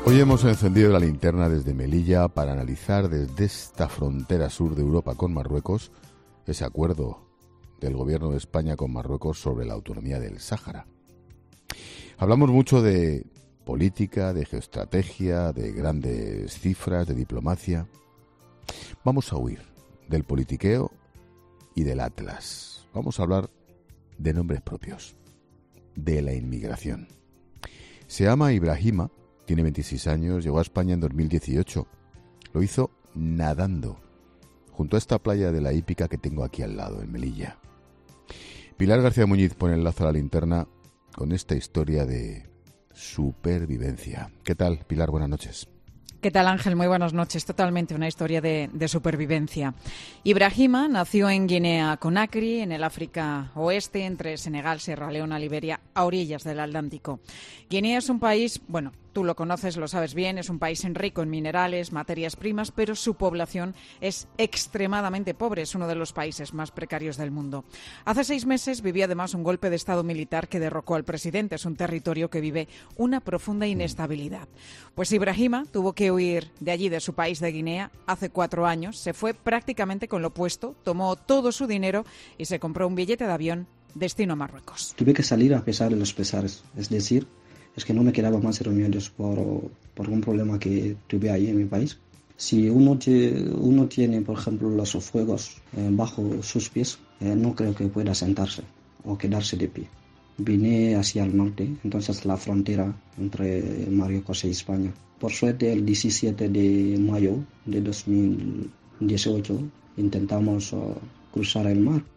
Hoy hemos encendido la linterna desde Melilla para analizar desde esta frontera sur de Europa con Marruecos ese acuerdo del gobierno de España con Marruecos sobre la autonomía del Sáhara. Hablamos mucho de política, de geoestrategia, de grandes cifras, de diplomacia. Vamos a huir del politiqueo y del Atlas. Vamos a hablar de nombres propios, de la inmigración. Se llama Ibrahima, tiene 26 años, llegó a España en 2018. Lo hizo nadando, junto a esta playa de la Hípica que tengo aquí al lado, en Melilla. Pilar García Muñiz pone el lazo a la linterna con esta historia de supervivencia. ¿Qué tal, Pilar? Buenas noches. ¿Qué tal, Ángel? Muy buenas noches. Totalmente una historia de supervivencia. Ibrahima nació en Guinea-Conakry, en el África Oeste, entre Senegal, Sierra Leona, Liberia, a orillas del Atlántico. Guinea es un país, bueno, tú lo conoces, lo sabes bien, es un país rico en minerales, materias primas, pero su población es extremadamente pobre, es uno de los países más precarios del mundo. Hace 6 meses vivió además un golpe de Estado militar que derrocó al presidente. Es un territorio que vive una profunda inestabilidad. Pues Ibrahima tuvo que huir de allí, de su país de Guinea, hace 4 años. Se fue prácticamente con lo opuesto, tomó todo su dinero y se compró un billete de avión destino a Marruecos. Tuve que salir a pesar de los pesares, es decir, es que no me quedaba más remedios por un problema que tuve ahí en mi país. Si uno tiene, por ejemplo, los fuegos bajo sus pies, no creo que pueda sentarse o quedarse de pie. Vine hacia el norte, entonces la frontera entre Marruecos y España. Por suerte, el 17 de mayo de 2018 intentamos cruzar el mar.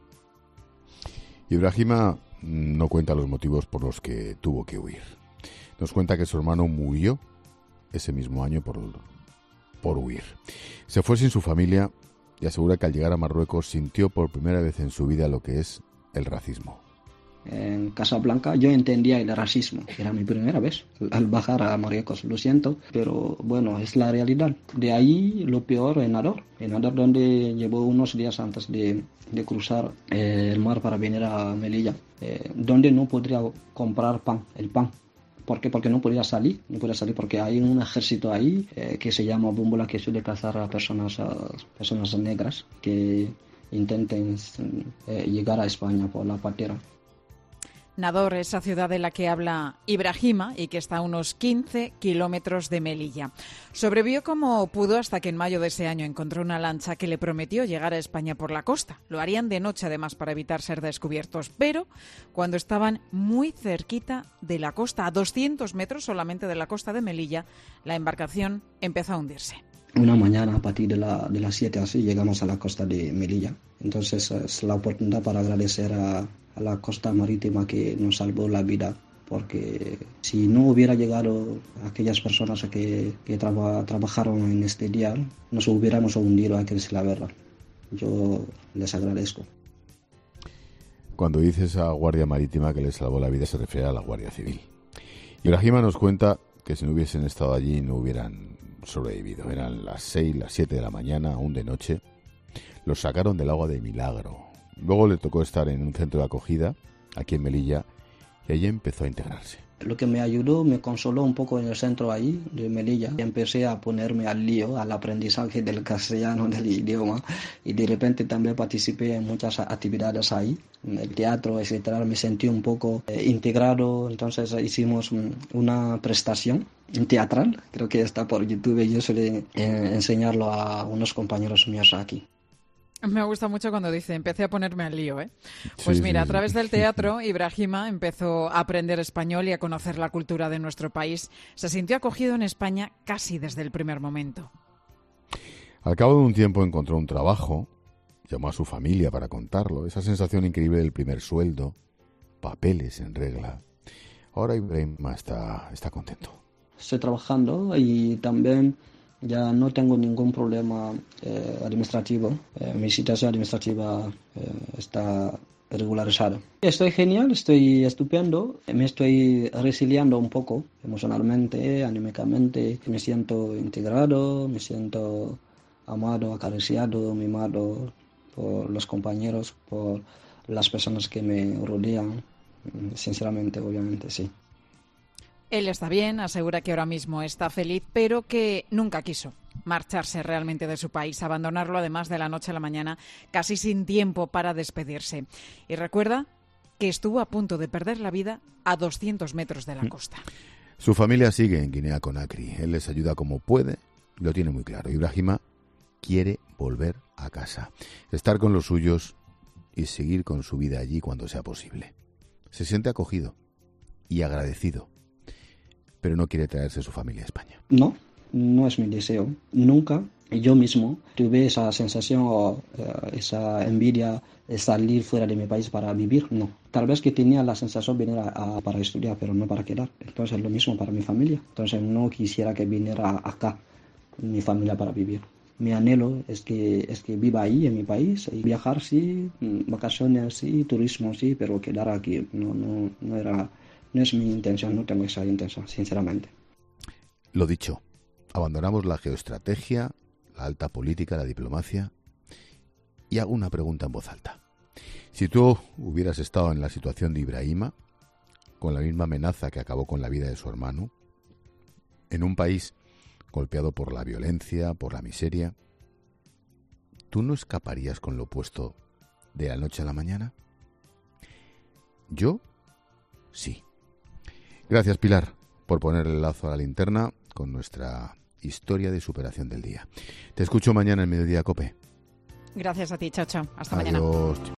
Ibrahima no cuenta los motivos por los que tuvo que huir. Nos cuenta que su hermano murió ese mismo año por huir. Se fue sin su familia y asegura que al llegar a Marruecos sintió por primera vez en su vida lo que es el racismo. En Casablanca yo entendía el racismo, era mi primera vez al bajar a Marruecos, lo siento, pero bueno, es la realidad. De ahí lo peor en Nador donde llevo unos días antes de cruzar el mar para venir a Melilla, donde no podría comprar el pan. ¿Por qué? Porque no podía salir porque hay un ejército ahí que se llama Búmbola, que suele cazar a personas negras que intenten llegar a España por la patera. Nador, esa ciudad de la que habla Ibrahima y que está a unos 15 kilómetros de Melilla. Sobrevivió como pudo hasta que en mayo de ese año encontró una lancha que le prometió llegar a España por la costa. Lo harían de noche además para evitar ser descubiertos, pero cuando estaban muy cerquita de la costa, a 200 metros solamente de la costa de Melilla, la embarcación empezó a hundirse. Una mañana a partir de las 7 así llegamos a la costa de Melilla. Entonces es la oportunidad para agradecer a la costa marítima que nos salvó la vida, porque si no hubiera llegado aquellas personas que trabajaron en este día, nos hubiéramos hundido, hay que decir la verdad. Yo les agradezco. Cuando dices a Guardia Marítima que les salvó la vida, se refiere a la Guardia Civil. Ibrahima nos cuenta que si no hubiesen estado allí no hubieran sobrevivido. Eran las 6, las 7 de la mañana, aún de noche. Los sacaron del agua de milagro. Luego le tocó estar en un centro de acogida, aquí en Melilla, y allí empezó a integrarse. Lo que me ayudó, me consoló un poco en el centro ahí de Melilla. Empecé a ponerme al lío, al aprendizaje del castellano, del idioma, y de repente también participé en muchas actividades ahí, en el teatro, etcétera. Me sentí un poco integrado, entonces hicimos una prestación teatral, creo que está por YouTube, yo suele enseñarlo a unos compañeros míos aquí. Me gusta mucho cuando dice, empecé a ponerme al lío, ¿eh? Pues mira, a través del teatro, Ibrahima empezó a aprender español y a conocer la cultura de nuestro país. Se sintió acogido en España casi desde el primer momento. Al cabo de un tiempo encontró un trabajo, llamó a su familia para contarlo, esa sensación increíble del primer sueldo, papeles en regla. Ahora Ibrahima está contento. Estoy trabajando y también ya no tengo ningún problema administrativo. Mi situación administrativa está regularizada. Estoy genial, estoy estupendo. Me estoy resiliando un poco emocionalmente, anímicamente. Me siento integrado, me siento amado, acariciado, mimado por los compañeros, por las personas que me rodean. Sinceramente, obviamente, sí. Él está bien, asegura que ahora mismo está feliz, pero que nunca quiso marcharse realmente de su país, abandonarlo además de la noche a la mañana, casi sin tiempo para despedirse. Y recuerda que estuvo a punto de perder la vida a 200 metros de la costa. Su familia sigue en Guinea-Conakry. Él les ayuda como puede, lo tiene muy claro. Ibrahima quiere volver a casa, estar con los suyos y seguir con su vida allí cuando sea posible. Se siente acogido y agradecido, pero no quiere traerse su familia a España. No es mi deseo. Nunca yo mismo tuve esa sensación o esa envidia de salir fuera de mi país para vivir. No. Tal vez que tenía la sensación de venir para estudiar, pero no para quedar. Entonces lo mismo para mi familia. Entonces no quisiera que viniera acá mi familia para vivir. Mi anhelo es que viva ahí en mi país y viajar sí, vacaciones sí, turismo sí, pero quedar aquí no es mi intención, no tengo esa intención, sinceramente. Lo dicho, abandonamos la geoestrategia, la alta política, la diplomacia y hago una pregunta en voz alta. Si tú hubieras estado en la situación de Ibrahima, con la misma amenaza que acabó con la vida de su hermano, en un país golpeado por la violencia, por la miseria, ¿tú no escaparías con lo opuesto de la noche a la mañana? Yo, sí. Gracias, Pilar, por poner el lazo a la linterna con nuestra historia de superación del día. Te escucho mañana en Mediodía COPE. Gracias a ti, chao, chao. Hasta Adiós. Mañana.